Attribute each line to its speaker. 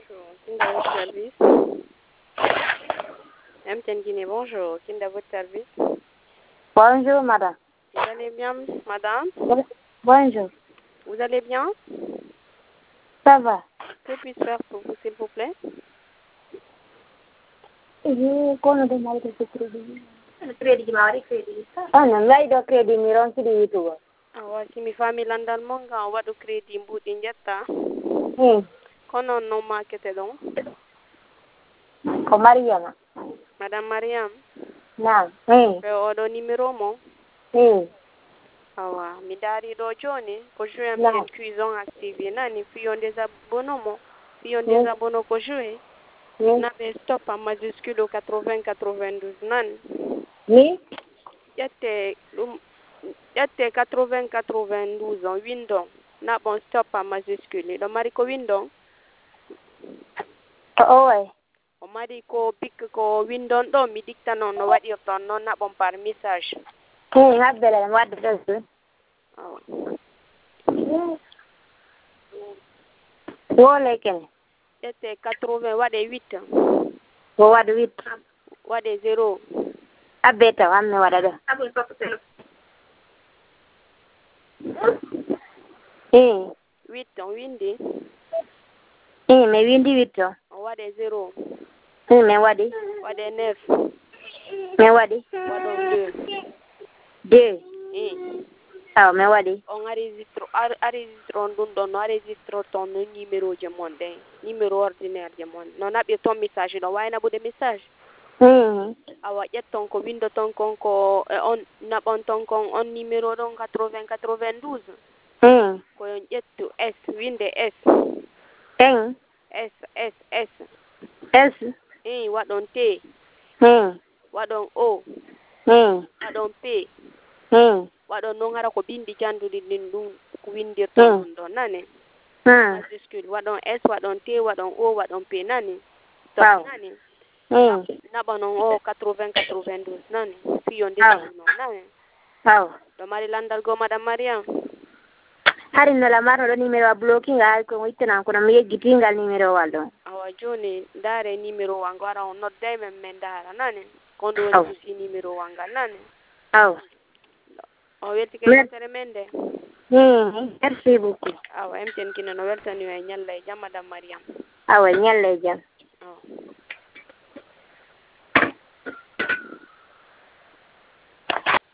Speaker 1: bonjour. Qui est votre service? MTN Guinée, bonjour. Qui est votre service?
Speaker 2: Bonjour, madame.
Speaker 1: Vous allez bien, madame?
Speaker 2: Bonjour.
Speaker 1: Vous allez bien?
Speaker 2: Ça va.
Speaker 1: Que puis-je faire pour vous, s'il vous plaît?
Speaker 2: Je connais de mal de ce crédit. Crédit, mari crédit. Ah non, mais il doit crédit, mais on s'y dit tout.
Speaker 1: Awa simi famille landal monga waɗu crédit mbuɗi jetta kono no makete ɗon
Speaker 2: Ko Mariama.
Speaker 1: madame Mariam
Speaker 2: Naam.
Speaker 1: ɓe oɗo numéro mo awa mi daari ɗo joni ko joué mbiyen cuison active nani fiyon des abonnements mo fiyon des abonnements ko joué naɓe stop en majuscule 80 nani
Speaker 2: ni
Speaker 1: ƴette ɗum ƴette 80 on windon naɓon stop en majuscule ɗo mari ko windon
Speaker 2: owe
Speaker 1: o mari ko bik ko windon ɗo mi dicta noon no waɗirton noon naɓon par message
Speaker 2: habbele wadde ɗo
Speaker 1: awa
Speaker 2: wole kene
Speaker 1: ƴette 80 waɗe 8
Speaker 2: ko waɗa 8
Speaker 1: waɗe 0
Speaker 2: abbe taw amme waɗa ɗo eh
Speaker 1: 8 on windi
Speaker 2: mi windi 8
Speaker 1: o waɗe 0
Speaker 2: mi waɗi
Speaker 1: waɗe 9
Speaker 2: mi waɗi
Speaker 1: waɗon
Speaker 2: 2
Speaker 1: aw
Speaker 2: mi waɗi
Speaker 1: on enregistre on ɗum ɗon no enregistre ton no numéro je mon ɗen numéro ordinaire je mon no naɓi ton message ɗon wayna ɓude message awa ƴetton ko windo ton kon ko on naɓon ton kon on numéro ɗon 92 koyon ƴettu s winde s s waɗon t waɗon o waɗon p waɗon noon hara ko bindi janduɗi ɗin ɗum windirton ɗum ɗon nani majuscule waɗon s waɗon t waɗon o waɗon p nani stop nani naɓa noon o 80 nani fiyon desabu noon nani ɗo mari landal goo madame Mariam
Speaker 2: hari no lamarno ɗo numéro a bloquinga hay ko ittanam kono mi yeggitingal numéro wal ɗon
Speaker 1: awa joni ndaare numéro wal ngo ara on nodday men ndaara nani kon ɗo woni susi numéro wal ngal nani o weltike yettere men nde
Speaker 2: merci beaucoup
Speaker 1: awa MTN Guinée no weltani e ñalla e jam madame Mariam
Speaker 2: awa ñalla e jam